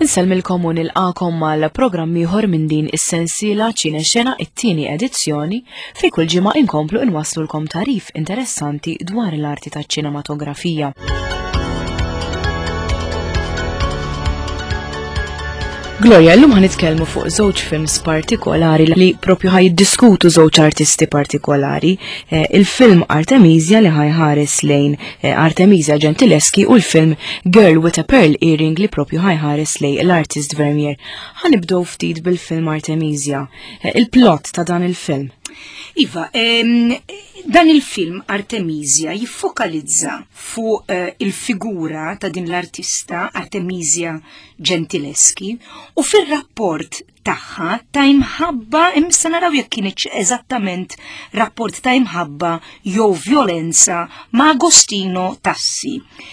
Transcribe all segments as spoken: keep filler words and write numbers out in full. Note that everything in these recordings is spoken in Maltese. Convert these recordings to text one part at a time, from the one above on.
Insellmilkom u nilqakom mal-programm ieħor minn din is-sensiela Cinexxena it-tieni edizzjoni fi kull ġimgħa inkomplu inwasslulkom tarif interessanti dwar l-arti taċ-ċinematografija. Gloria, llum ħanitkellmu fuq żewġ films partikolari li propju ħajiddiskutu żewġ artisti partikolari, eh, il-film Artemisia li ħajħares lejn eh, Artemisia Gentileschi u l-film Girl with a Pearl Earring li propju ħajħares lejn l-artist Vermeer. Ħanibdew ftit bil-film Artemisia. Eh, il-plot ta' dan il-film. Iva, ehm, dan il-film Artemisia jiffokalizza fuq uh, il-figura ta' din l-artista Artemisia Gentileschi u fil-rapport tagħha ta' imħabba, imsa naraw jekk kienx eżattament rapport ta' imħabba jew violenza ma' Agostino Tassi.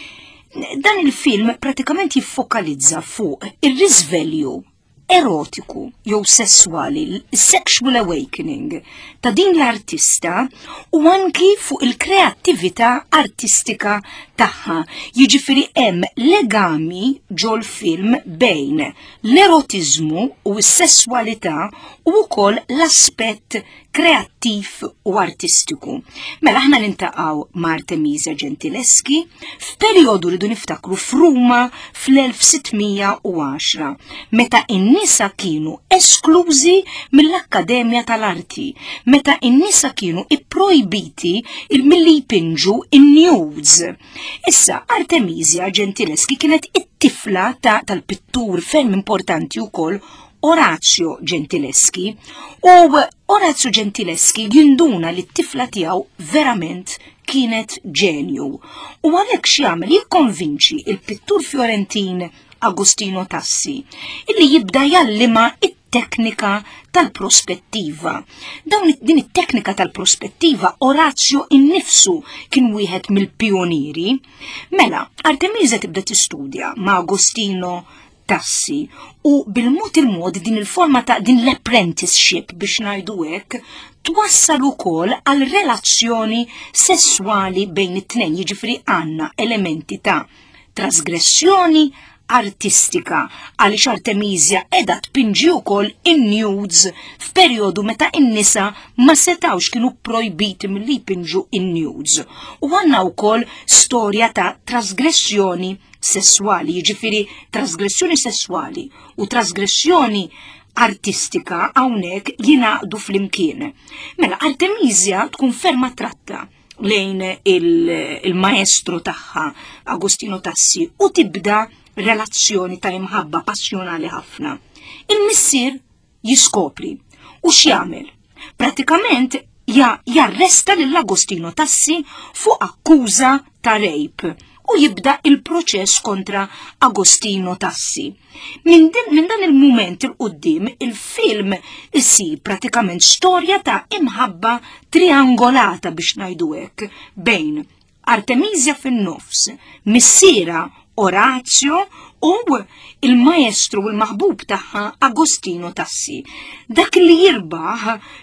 Dan il-film pratikament jiffokalizza fuq ir-risveglju erotiku jew sessuali, sexual awakening ta' din l-artista u anki fuq il-kreattività artistika tagħha. Jiġifieri hemm legami ġol film bejn l-erotiżmu u s-sessualità u wkoll l-aspett kreattiv u artistiku. Mela aħna nintaqgħu ma' Artemisia Gentileschi f'perjodu rridu niftakru f'Ruma fl-elf sittmija u għaxra, meta in-nisa kienu esklużi mill-Akkademja tal-Arti, meta in-nisa kienu ipprojbiti milli jpinġu in-nudes. Issa Artemisia Gentileschi kienet it-tifla ta' tal-pittur ferm importanti wkoll Orazio Gentileschi u Orazio Gentileschi jinduna li t-tifla tiegħu verament kienet ġenju. U għalhekk x'jagħmel jikkonvinċi il-pittur Fjorentin Agostino Tassi illi jibda jallima it-teknika tal-prospettiva. Dawn din it-teknika tal-prospettiva Orazio innifsu kien wieħed mill-pionieri. Mela, Artemisia tibda tistudja ma' Agostino Tassi u bil-mod il-mod din il-forma ta' din l-apprenticeship biex ngħidu hekk twassal ukoll għal relazzjoni sessuali bejn it-tnejn, jiġifieri għandna elementi ta' trasgressjoni artistika għaliex Artemisia qiegħda tpinġi wkoll in-nudes f'perjodu meta n-nisa ma setawx kienu projbiti milli jpinġu in-nudes. U għandna wkoll storja ta' trasgressjoni sessuali, jiġifieri trasgressjoni sessuali u trasgressjoni artistika hawnhekk jingħaqdu flimkien. Mela Artemisia tkun ferma tratta lejn il-maestro tagħha Agostino Tassi u tibda relazzjoni ta' imħabba passjonali ħafna. Il-missier jiskopri u x'jagħmel? Pratikament jarresta lil Agostino Tassi fuq akkuża ta' rape u jibda il-proċess kontra Agostino Tassi. Min, min dan il-moment il-qoddim il-film issir pratikament storja ta' imħabba triangolata biex ngħidu hekk bejn Artemisia fin-nofs, missiera Orazio u il-maestru u l-maħbub tagħha Agostino Tassi. Dak li jirbaħ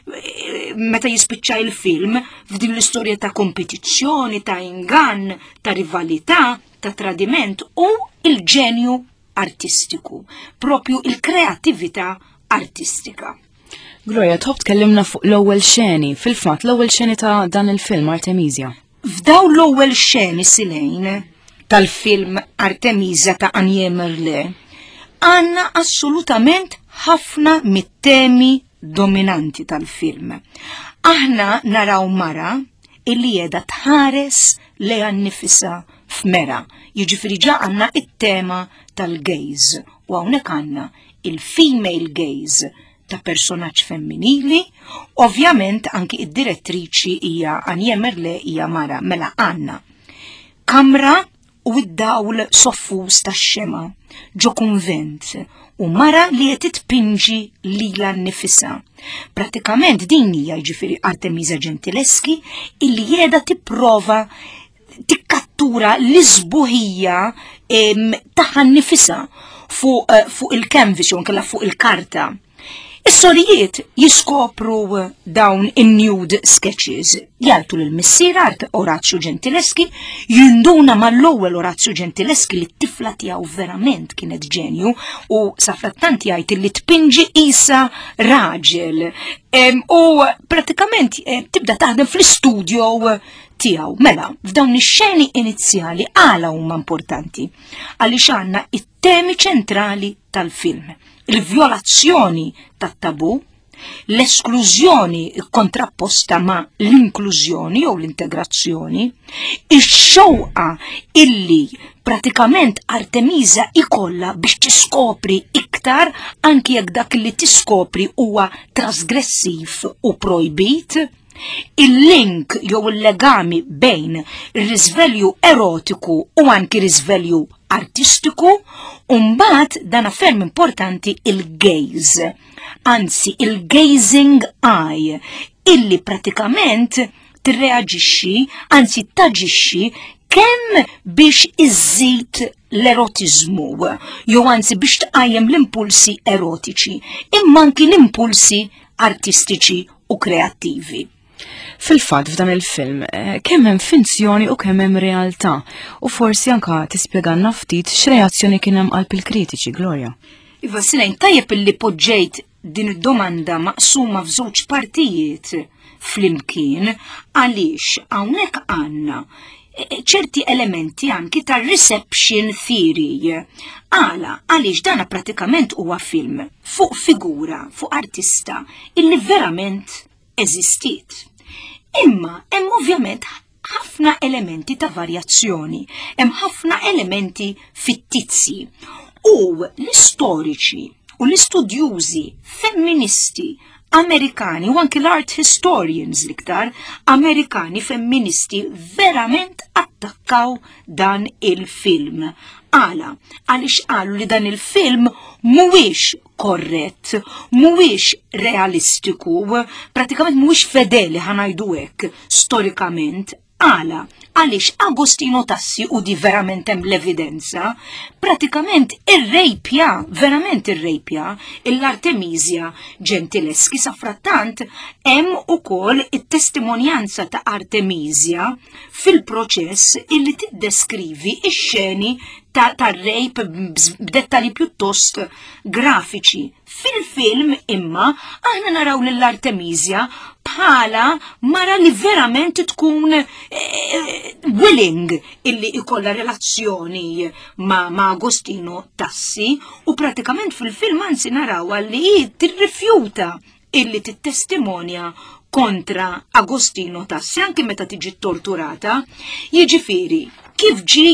meta jispiċċa il-film f'din l-istorja ta' kompetizzjoni, ta' ingann, ta' rivalità, ta' tradiment u il-ġenju artistiku, propju il-kreattività artistika. Gloria, tħobb tkellimna fuq l-ewwel xeni, fil-fatt l-ewwel xeni ta' dan il-film Artemisia. F'daw l-ewwel xeni silejn tal-film Artemisia ta' Anje Merle għanna assolutament ħafna mit-temi dominanti tal-film. Aħna naraw mara illi qiegħda tħares lejha nnifisha f'mera, jiġifieri ġa għandna it-tema tal-gaze u hawnhekk għandna il-female gaze ta' personaġġ femminili, ovvjament anki id-direttriċi hija Anje Merle hija mara, mela għandna kamra u id-dawl soffuż tax-xema ġo kunvent u mara li qed titpinġi lilha nnifisha. Pratikament din hija jiġifieri Artemisia Gentileschi illi qiegħda tipprova tikkattura l-isbuħija tagħha nnifisha fuq fuq il-canvas jew inkella fuq il-karta. Is-sorijiet jiskopru dawn in-nude sketches. Jgħaltu l-missiera Orazio Gentileschi, jinduna mal-ewwel Orazio Gentileschi li t-tifla tiegħu verament kienet ġenju u safrattant jgħid li tpinġi isa raġel. U pratikament tibda taħdem fl-istudio tiegħu. Mela, f'dawn ix-xeni inizjali għala huma importanti għaliex għandna it-temi ċentrali tal-film. Il-violazzjoni tat-tabu, l-esklużjoni kontrapposta ma l-inklużjoni jew l-integrazzjoni, ix-xewqa illi pratikament Artemisa ikolla biex tiskopri iktar anki jekk dak li tiskopri huwa trasgressiv u projbit, il-link jew il-legami bejn ir-risvelju erotiku u anki risvelju artistiku, u mbagħad dan affermi importanti il-gaze, anzi il-gazing eye, illi pratikament tirreaġixxi, anzi taġixxi kemm biex iżżid l-erotiżmu, jew anzi biex tqajjem l-impulsi erotiċi, imma anki l-impulsi artistiċi u kreattivi. Fil-fatt f'dan il-film, kemm hemm finzjoni u kemm hemm realtà, u forsi anka tispjegalna ftit x'reazzjoni kien hemm qalb il-kritiċi, Gloria. Iva Silejn, tajjeb illi poġġejt din id-domanda maqsuma f'żewġ partijiet flimkien għaliex hawnhekk għandna ċerti elementi anki tar-reception theory. Għala, għaliex dana pratikament huwa film fuq figura, fuq artista illi verament eżistiet. Imma hemm ovvjament ħafna elementi ta' varjazzjoni, hemm ħafna elementi fittizji u l-istoriċi u l-istudjużi femministi Amerikani u anki l-art historians liktar Amerikani femministi verament attakkaw dan il-film. Għala, għaliex qalu li dan il-film mhuwiex korrett, mhuwiex realistiku, pratikament mhuwiex fedeli ħanajdu hekk storikament. Għala, għaliex Agostino Tassi u di verament hemm l-evidenza, pratikament irrejpja, verament irrejpja, l-Artemisia Gentileschi safrattant hemm ukoll it-testimonjanza ta' Artemisia fil-proċess illi tiddeskrivi ix-xeni tar-rejp b'dettali pjuttost grafiċi. Fil-film imma aħna naraw lill-Artemisia bħala mara li verament tkun eh, willing illi ikolla relazzjoni ma, ma Agostino Tassi u pratikament fil-film anzi naraw li tirrifjuta illi tittestimonja kontra Agostino Tassi anke meta tiġi torturata. Jiġifieri kif ġi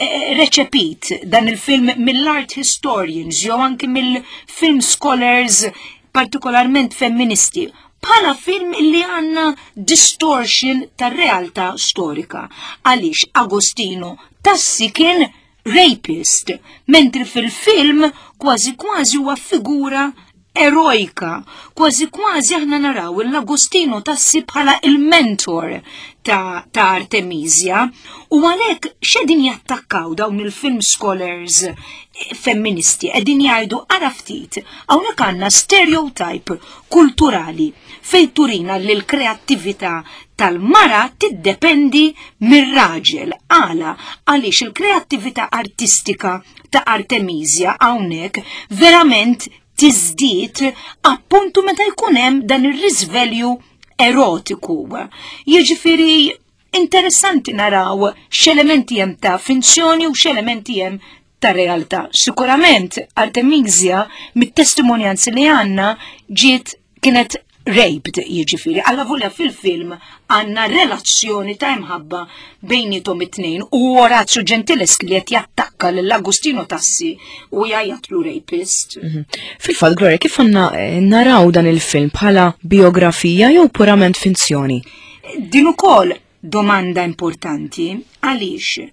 reċepit dan il-film mill-art historians jew anke mill-film scholars partikolarment femministi bħala film illi għanna distortion tar-realtà storika għaliex Agostino Tassi kien rapist, mentri fil-film kważi kważi huwa figura eroika, kważi kważi aħna naraw l-Agostino Tassi bħala il-mentor ta', ta Artemisia u għalhekk x'edin jattakkaw dawn il-film scholars femministi qegħdin jgħidu ara ftit hawnhekk għandna stereotype kulturali fejn turina li l-kreattività tal-mara tiddependi mir-raġel għala għaliex il-kreattività artistika ta' Artemisia hawnhekk verament tiżdied appuntu meta jkun hemm dan ir-risvelju erotiku. Jiġifieri interessanti naraw x'elementi hemm ta' finzjoni u x'elementi hemm ta' realtà. Sikurament Artemisia mit-testimonjanzi li għandna ġiet kienet raped, jiġifieri alla volja fil-film għandna relazzjoni ta' imħabba bejnietom it-tnejn u Orazio Gentileschi li qed jattakka lill-Agostino Tassi u jgħidlu rapist. Fil-fatt, Gloria, kif għandna naraw dan il-film bħala biografija jew purament finzjoni? Din ukoll domanda importanti għaliex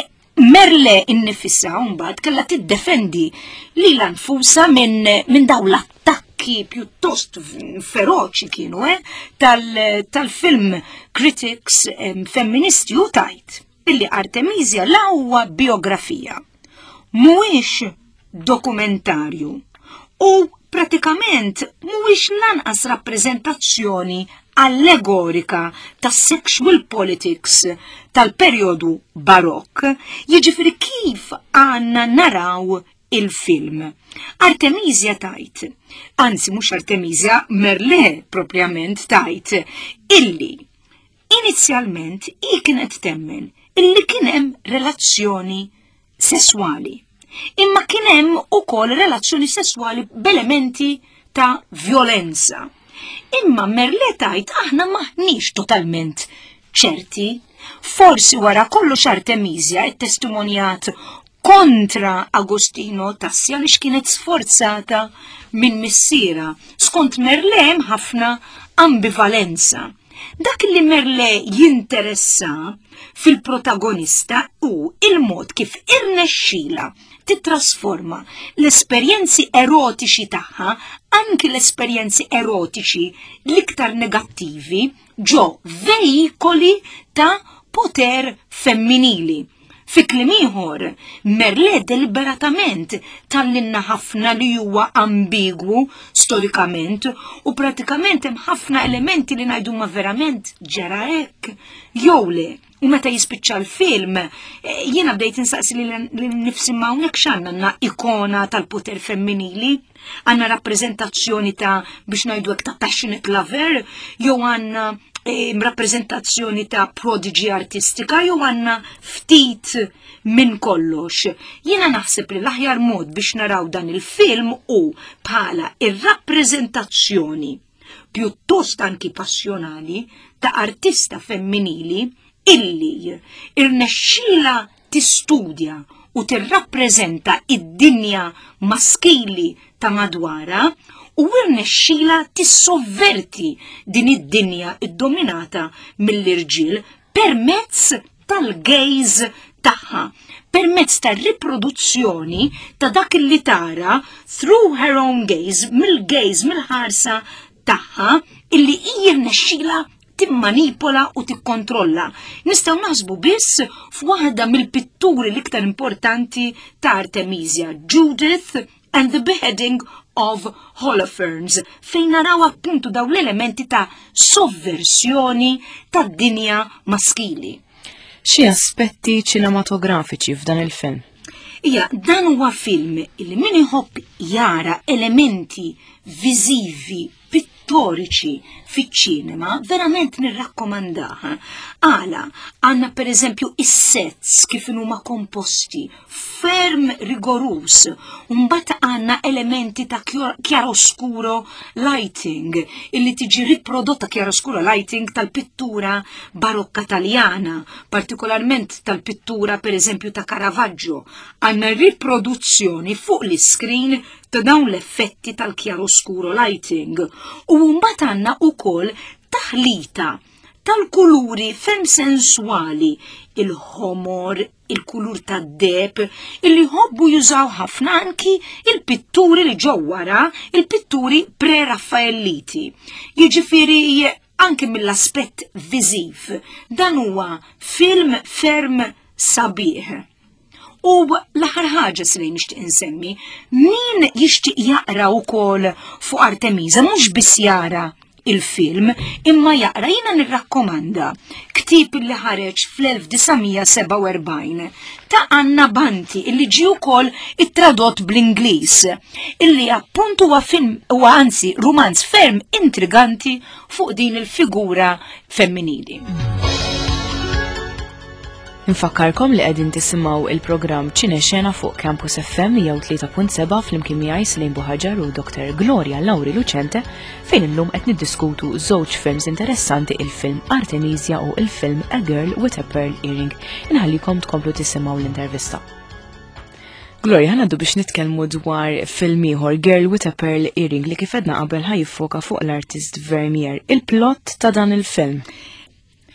Merle innifissa mbagħad kellha tiddefendi lilha nfusa minn min dawn l-attakki pjuttost feroċi kienu eh, tal-film tal critics eh, femministi u tajt illi Artemisia la huwa biografija, mhuwiex dokumentarju u pratikament mhuwiex lanqas rappreżentazzjoni allegorika ta' sexual politics tal-perjodu barokk, jiġifieri kif għandna naraw il-film. Artemisia tajt, anzi mhux Artemisia, Merle propjament tajt, illi inizjalment hi kienet temmen illi kien hemm relazzjoni sesswali. Imma kien hemm ukoll relazzjoni sesswali b'elementi ta' violenza. Imma Merle tajt aħna maħniex totalment ċerti, forsi wara kollox Artemisia it-testimonjat kontra Agostino Tassia li x'kienet sforzata minn missiera. Skont Merle hemm ħafna ambivalenza. Dak li Merle jinteressa fil-protagonista u il-mod kif irnexxila titrasforma l-esperjenzi erotiċi tagħha, anki l-esperjenzi erotiċi l-iktar negattivi, ġo veikoli ta' poter femminili. Fi kliem ieħor, Merle deliberatament tallinna ħafna li huwa ambigwu storikament u pratikament hemm ħafna elementi li ngħidu ma verament ġara hekk jew le. U meta jispiċċa l-film, jiena bdejt insaqsi li nifsi hawnhekk x'għandna għandna ikona tal-poter femminili, għandna rappreżentazzjoni ta' biex ngħidu hekk ta' passionate lover, jew għandna rappreżentazzjoni ta' prodigy artistika, jew għandna ftit minn kollox. Jiena naħseb li l-aħjar mod biex naraw dan il-film hu bħala ir-rappreżentazzjoni pjuttost anki passjonali ta' artista femminili illi irnexxila tistudja u tirrappreżenta id-dinja maskili ta' madwara u irnexxila tissovverti din id-dinja iddominata mill-irġiel permezz tal-gaze tagħha, permezz tar-riproduzzjoni ta' dak li tara through her own gaze, mill-gaze mill-ħarsa tagħha illi hija rnexxila timmanipola u tikkontrolla. Nistgħu naħsbu biss f'waħda mill-pitturi l-iktar importanti ta' Artemisia, Judith and the Beheading of Holofernes, fejn naraw appuntu daw l-elementi ta' sovversjoni tad-dinja maskili. Xi aspetti ċinematografiċi f'dan il-film? Ija, dan huwa film illi min iħobb jara elementi viżivi pittoriċi fiċ-ċinema, verament nirrakkomandaha. Għala, għanna per eżempju is-sets kif huma komposti, ferm rigorus, mbagħad għanna elementi ta' chiaroscuro lighting, illi tiġi riprodotta chiaroscuro lighting tal-pittura barokka taljana, partikolarment tal-pittura per eżempju ta' Caravaggio. Għanna riproduzzjoni fuq l-iskrin ta' dawn l-effetti tal-chiaroscuro lighting. U mbagħad għandna wkoll taħlita tal-kuluri ferm sensuali, il-ħomor, il-kulur tad-deb, illi jħobbu jużaw ħafna anki il-pitturi li ġew wara, il-pitturi pre-Raffaelliti. Jiġifieri anke mill-aspett viżiv, dan huwa film ferm sabiħ. U l-aħħar ħaġa li nixtieq insemmi, min jixtieq jaqra wkoll fuq Artemisa mhux biss jara il-film, imma jaqra jiena nirrakkomanda ktieb li ħareġ fl-elf-tisa-seba' ta' Anna Banti illi ġie wkoll ittradott bl-Ingliż, illi appuntu huwa film huwa anzi rumanz ferm intriganti fuq din il-figura femminili. Nfakkarkom li qegħdin tisimgħu il-programm Ċinexxena fuq Campus F M jew tlieta punt seba' flimkien miegħi Silejn Buħaġar u Doktor Gloria Lawri Lucente fejn illum qed niddiskutu żewġ films interessanti, il-film Artemisia u il-film A Girl with a Pearl Earring. Inħallikom tkomplu tisimgħu l-intervista. Gloria, ħanaddu biex nitkellmu dwar film ieħor Girl with a Pearl Earring li kif edna qabel ħajfoka fuq l-artist Vermeer. Il-plott ta' dan il-film.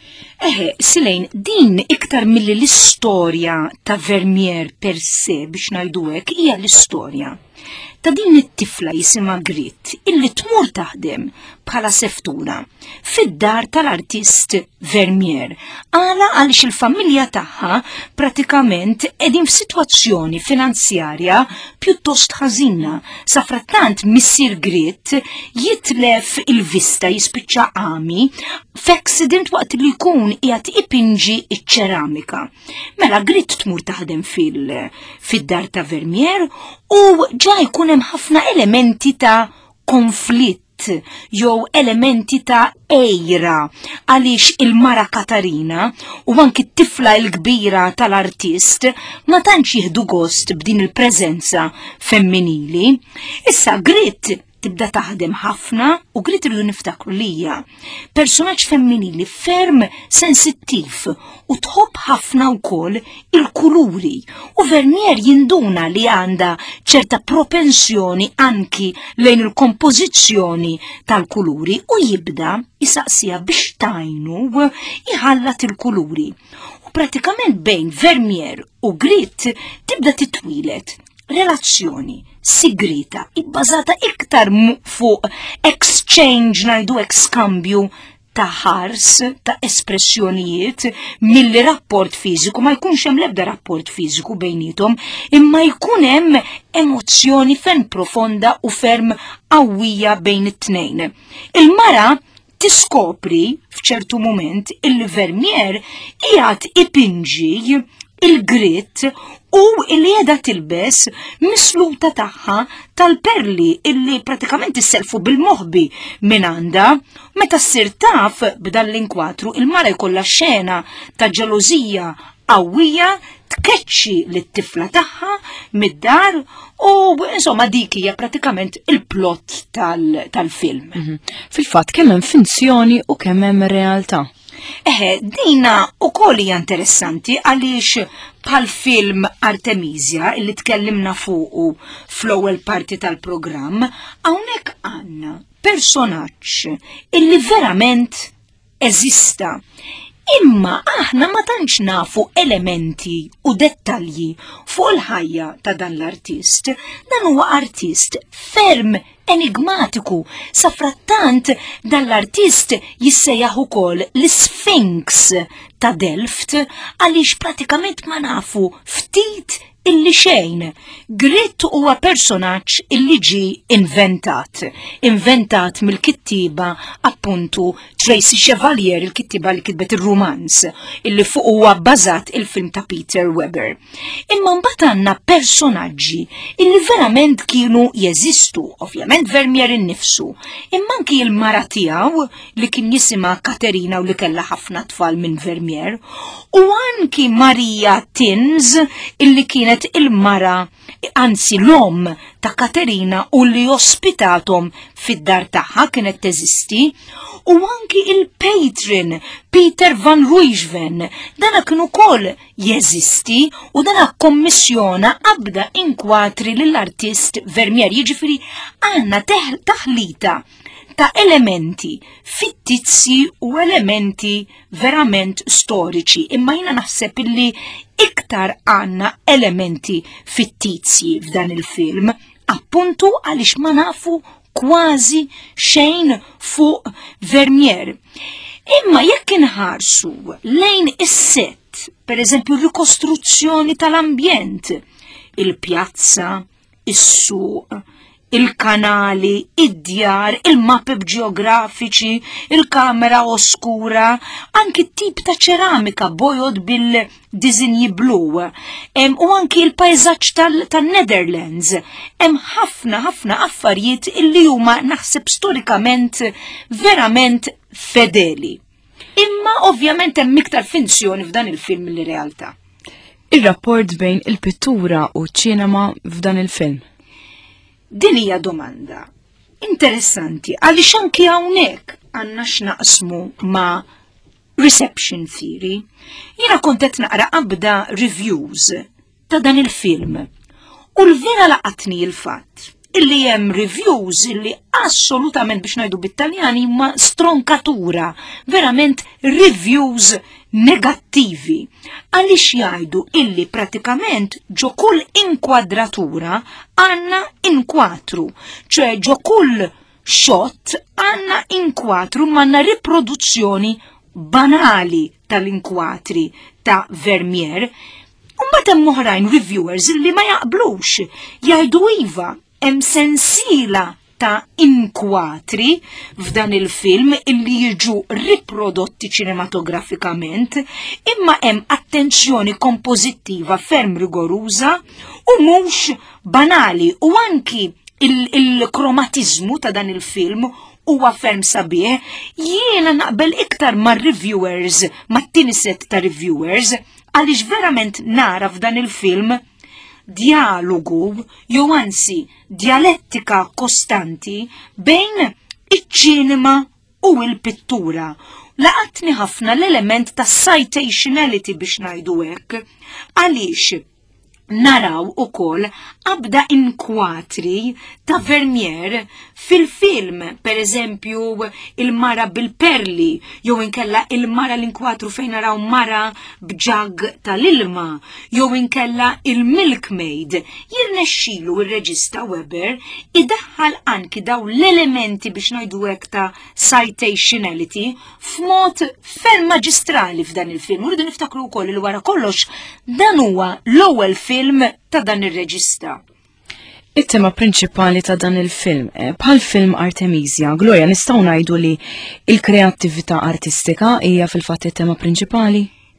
Eħe, Silejn, din iktar milli l-istorja ta' Vermeer per se biex ngħidu hekk hija l-istorja ta' din it-tifla jisimha Grit illi tmur taħdem bħala seftura fid-dar tal-artist Vermeer. Għala għaliex il-familja tagħha pratikament qegħdin f'sitwazzjoni finanzjarja pjuttost ħażina. Sa frattant missier Grit jitlef il-vista jispiċċa qami f'accident waqt li jkun qiegħed ipinġi iċ-ċeramika. Mela Grit tmur taħdem fil- fid-dar ta' Vermeer u ġa jkun hemm ħafna elementi ta' konflitt jew elementi ta' ejra għaliex il-mara Katarina u anki t-tifla l-kbira tal-artist ma tantx jieħdu gost b'din il-preżenza femminili. Issa Grit tibda taħdem ħafna u Grit irridu niftakru li hija personaġġ femminili ferm sensittiv u tħobb ħafna wkoll il-kuluri u Vermeer jinduna li għandha ċerta propensjoni anki lejn il-kompożizzjoni tal-kuluri u jibda jisaqsija biex tajnu iħallat il-kuluri. U pratikament bejn Vermeer u Grit tibda titwilet relazzjoni sigrita ibbażata iktar fuq exchange ngħidu hekk skambju ta' ħars, ta' espressjonijiet milli rapport fiżiku, ma jkunx hemm l-ebda rapport fiżiku bejnietom, imma jkun hemm emozzjoni ferm profonda u ferm qawwija bejn it-tnejn. Il-mara tiskopri f'ċertu mument il-Vermeer qiegħed ipinġi il-Grit u illi qiegħda tilbes misluta tagħha tal-perli illi pratikament isselfu bil-moħbi minn għandha. Meta ssir taf b'dan l-inkwatru il-mara jkollha xena ta' ġelużija qawwija tkeċċi lit-tifla tagħha mid-dar u insomma dik hija pratikament il-plott tal-film. Mm-hmm. Fil-fatt kemm hemm finzjoni u kemm hemm realtà. Eħe, dina u koll hija interessanti għaliex bħal film Artemisia illi tkellimna fuqu fl-ewwel parti tal-programm, hawnhekk għandna personaġġ illi verament eżista. Imma aħna ma tantx nafu elementi u dettalji fuq il-ħajja ta' dan l-artist. Dan huwa artist ferm enigmatiku. Sa frattant dan l-artist jissejjaħ ukoll l-Sphinx ta' Delft għaliex pratikament ma nafu ftit illi xejn. Grit huwa personaġġ illi ġi inventat. Inventat mill-kittiba appuntu Tracy Chevalier, il-kittiba li kitbet ir-rumans, illi fuq huwa bbażat il-film ta' Peter Weber. Imma mbagħad għandna personaġġi illi verament kienu jeżistu, ovvjament Vermeer innifsu, imma anki il-mara tiegħu li kien jisimha Katerina u li kellha ħafna tfal minn Vermeer, u anki Maria Tins illi kienet il-mara, anzi l-om ta' Katerina u li ospitatom fid-dar tagħha kienet teżisti, u anki il-patron Peter van Ruijven dana kienu ukoll jeżisti u dana kommissjona abda inkwatri lill-artist Vermeer. Jiġifieri għandna taħlita ta' elementi fittizji u elementi verament storiċi, imma jina naħseb illi iktar għanna elementi fittizji f'dan il-film, appuntu għaliex ma nafu kważi xejn fuq Vermeer. Imma jekk inħarsu lejn is-set, per eżempju rikostruzzjoni tal-ambjent, il-pjazza, is-suq, il-kanali, id-djar, il-mapep ġeografiċi, il-kamera oskura, anki t-tip ta' ċeramika bojod bil-dizinji blu, em, u anki il-pajzaġġ tal-Netherlands. Hemm ħafna ħafna affarijiet illi huma naħseb storikament verament fedeli. Imma ovvjament hemm iktar finzjoni f'dan il-film mill-realtà. Ir-rapport bejn il-pittura u ċ-ċinema f'dan il-film. Din hija domanda interessanti għaliex anki hawnhekk għandna x'naqsmu ma' reception theory. Jiena kont qed naqra qabda reviews ta' dan il-film u l-vera laqatni l-fatt illi hemm reviews illi assolutament biex ngħidu bit-Taljani ma stronkatura, verament reviews negattivi. Għaliex jgħidu illi pratikament ġo kull inkwadratura għandna inkwatru, ċe ġo kull shot għandna inkwatru manna riproduzzjoni banali tal-inkwatri ta' Vermeer. Mbagħad hemm oħrajn reviewers li ma jaqblux, jgħidu iva hemm sensiela ta' inkwatri f'dan il-film illi jiġu riprodotti cinematografikament, imma hemm attenzjoni kompożittiva ferm rigoruża u mhux banali, u anki il-kromatizmu ta' dan il-film huwa ferm sabiħ. Jiena naqbel iktar ma' reviewers, ma' tieni set ta' reviewers, għaliex verament nara f'dan il-film dialogu, jew ansi dialettika kostanti bejn iċ-ċinema u l-pittura. Laqatni ħafna l-element ta' citationality biex ngħidu hekk, għaliex naraw ukoll abda inkwatri ta' Vermeer fil-film, per eżempju il-mara bil-perli, jew inkella il-mara l-inkwatru fejn naraw mara bġag tal-ilma, jew inkella il-milkmaid. Jirnexxielu ir-reġista Weber idaħħal anki daw l-elementi biex ngħidu hekk ta' citationality f'mod ferm maġistrali f'dan il-film. Uridu niftakru wkoll li wara kollox dan huwa l-ewwel film film ta' dan ir-reġista. It-tema prinċipali ta' dan il-film, bħal film Artemisia, Gloria, nistgħu ngħidu li l-kreattività artistika hija fil-fatt it-tema prinċipali?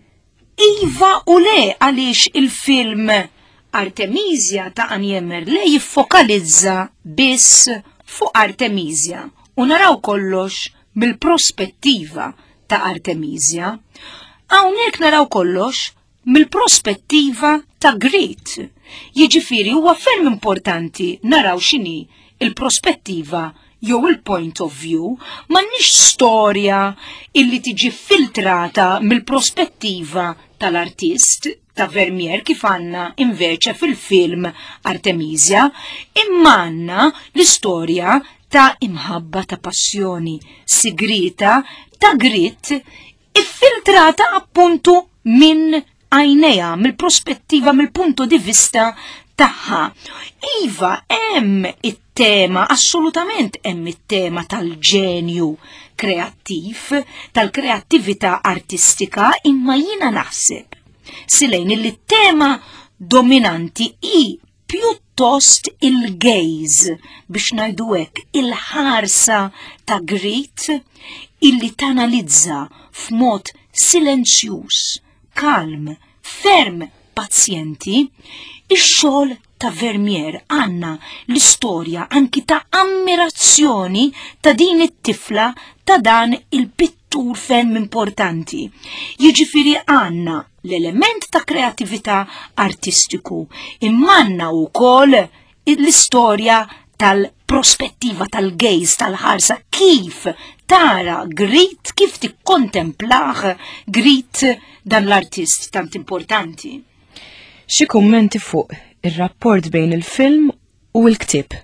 Iva u le, għaliex il-film Artemisia ta' Annie Merle jiffokalizza biss fuq Artemisia u naraw kollox mill-prospettiva ta' Artemisia. Hawnhekk naraw kollox mill-prospettiva ta' Grit. Jiġifieri huwa ferm importanti naraw x'inhi il-prospettiva jew il-point of view, m'għandniex storja illi tiġi filtrata mill-prospettiva tal-artist ta' Vermeer kif għandna inveċe fil-film Artemisia, imma għandna l-istorja ta' imħabba ta' passjoni sigrita ta' Grit iffiltrata appuntu minn għajneja, mill-prospettiva, mill-punto di vista tagħha. Iva, hemm it-tema, assolutament hemm it-tema tal-ġenju kreattiv, tal-kreattività artistika, imma jiena naħseb silejn li t-tema dominanti hi pjuttost il-gaze biex ngħidu hekk il-ħarsa ta' Grit illi tanalizza f'mod silenzjuż, kalm, ferm, pazjenti, ix-xogħol ta' Vermeer għandna l-istorja anki ta' ammirazzjoni ta' din it-tifla ta' dan il-pittur ferm importanti. Jiġifieri għandna l-element ta' kreattività artistiku, imma għandna wkoll l-istorja tal-prospettiva tal-gaze, tal-ħarsa, kif tara Grit, kif tikkontemplaħ Grit dan l-artist tant importanti. Xi kummenti fuq ir-rapport bejn il-film u l-ktieb?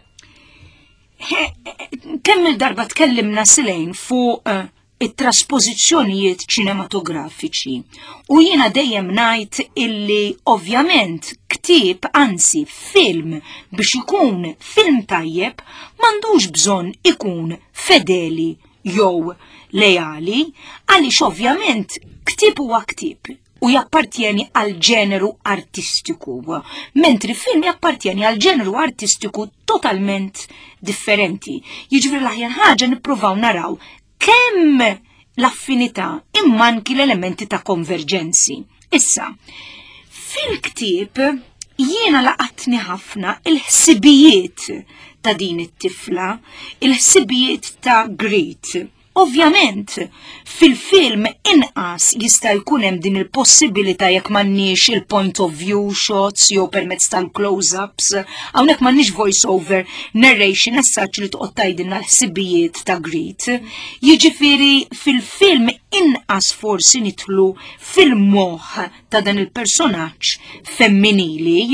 Kemm il-darba tkellimna silejn fuq uh, it-trasposizzjonijiet ċinematografiċi u jiena dejjem ngħid illi ovvjament ktieb anzi film biex ikun film tajjeb m'għandux bżonn ikun fedeli jew lejali, għaliex ovvjament ktieb huwa ktieb u jappartieni għal ġeneru artistiku, mentri film jappartieni għal ġeneru artistiku totalment differenti. Jiġifieri l-aħjar ħaġa nippruvaw naraw kemm l-affinità imma anki l-elementi ta' konverġenzi. Issa, fil-ktieb jiena laqatni ħafna il-ħsibijiet ta' din it-tifla, il-ħsibijiet ta' Grit. Ovvjament, fil-film inqas jista' jkun hemm din il-possibilità jekk m'għandniex il-point of view shots jew permezz tal-close-ups, hawnhekk m'għandniex voice over narration as-such li toqgħod tgħidilna l-ħsibijiet ta' Grit. Jiġifieri fil-film inqas forsi nidħlu fil-moħħ ta' dan il-personaġġ femminili,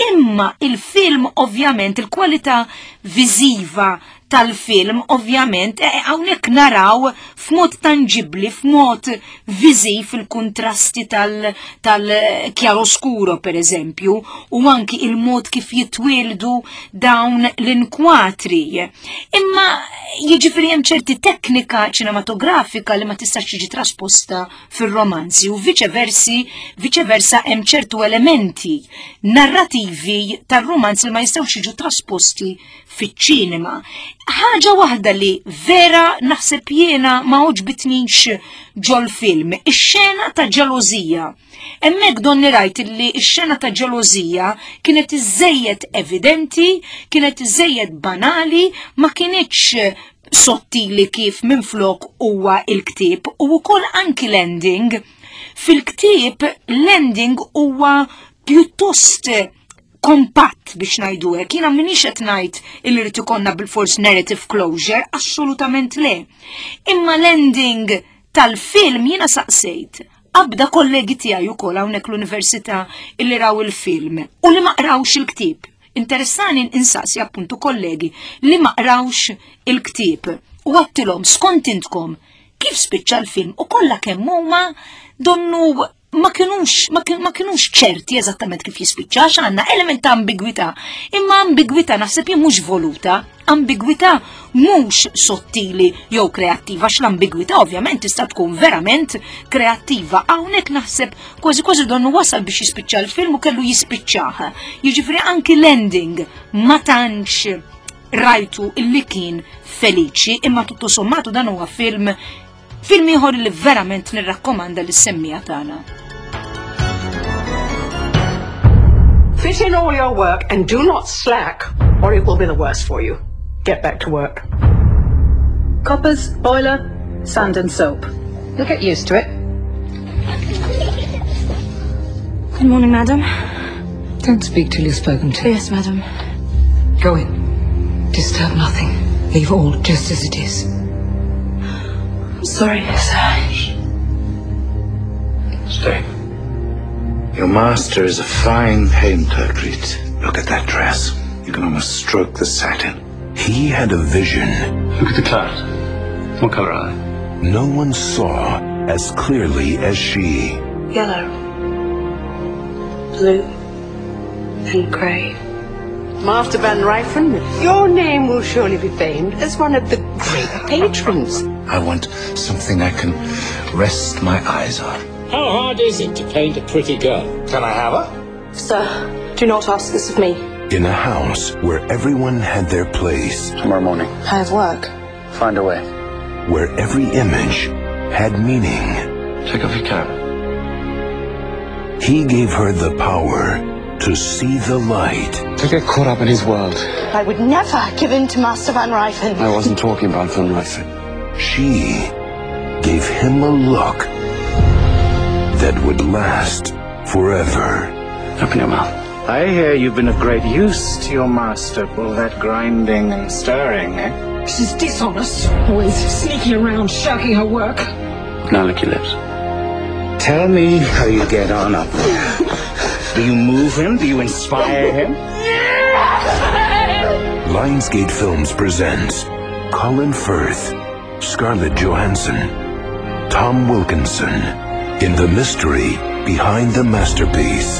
imma il-film ovvjament il-kwalità viżiva tal-film ovvjament hawnhekk naraw f'mod tangibbli, f'mod viżiv il-kontrasti tal-chiaroscuro per eżempju, u anki il-mod kif jitwildu dawn l-inkwatri. Imma jiġifieri hemm ċerti teknika ċinematografika li ma tistax tiġi trasposta fir-romanzi u viċeversi, viċeversa hemm ċertu elementi narrativi tar-romanzi li ma jistgħux jiġu trasposti fiċ-ċinema. Ħaġa waħda li vera naħseb jiena ma oġbitnix ġol-film, ix-xena ta' ġelożija. Hemmhekk donni rajt li x-xena ta' ġelożija kienet iżejjed evidenti, kienet iżejjed banali, ma kienitx sottili kif minflok huwa il-ktieb u wkoll anki l-ending. Fil-ktieb l-ending huwa pjuttost kompatt biex ngħidu hekk. Jiena m'iniex qed ngħid illi rid ikollna bil-fors narrative closure, assolutament le. Imma l-ending tal-film jiena saqsejt abda kollegi tiegħi wkoll hawnhekk l-università illi raw il-film u li ma qrawx il-ktieb. Interessani insaqsi appuntu kollegi li ma qrawx il-ktieb u għattilhom skont intkom kif spiċċa l-film u kollha kemm huma donnu ma kienux ma kienux ċerti eżattament kif jispiċċa għax għandna element ta' ambigwità. Imma ambigwità naħseb jien mhux voluta, ambigwità mhux sottili jew kreattiva għax l-ambigwità ovvjament tista' tkun verament kreattiva. Hawnhekk naħseb kważi kważi donnu wasal biex jispiċċa l-film u kellu jispiċċaha. Jiġifieri anki l-ending ma tantx rajtu illi kien feliċi imma tutto sommato dan huwa film film ieħor li verament nirrakkomanda lis-semmija tagħna. Fit in all your work and do not slack, or it will be the worse for you. Get back to work. Coppers, boiler, sand and soap. You'll get used to it. Good morning, madam. Don't speak till you've spoken to. Yes, madam. Go in. Disturb nothing. Leave all just as it is. I'm sorry, sir. Stay. Your master is a fine painter, Crete. Look at that dress. You can almost stroke the satin. He had a vision. Look at the clouds. What color are they? No one saw as clearly as she. Yellow, blue, and grey. Master Van Ryfen, your name will surely be famed as one of the great patrons. I want something I can rest my eyes on. How hard is it to paint a pretty girl? Can I have her? Sir, do not ask this of me. In a house where everyone had their place. Tomorrow morning. I have work. Find a way. Where every image had meaning. Take off your cap. He gave her the power to see the light. To get caught up in his world. I would never give in to Master Van Ryfen. I wasn't talking about Van Ryfen. She gave him a look that would last forever. Open your mouth. I hear you've been of great use to your master. All that grinding and stirring, eh? She's dishonest, always sneaking around, shirking her work. Now lick your lips. Tell me how you get on up there. Do you move him? Do you inspire him? Lionsgate Films presents Colin Firth, Scarlett Johansson, Tom Wilkinson in the mystery behind the masterpiece.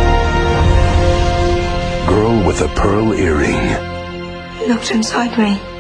Girl with a pearl earring. He looked inside me.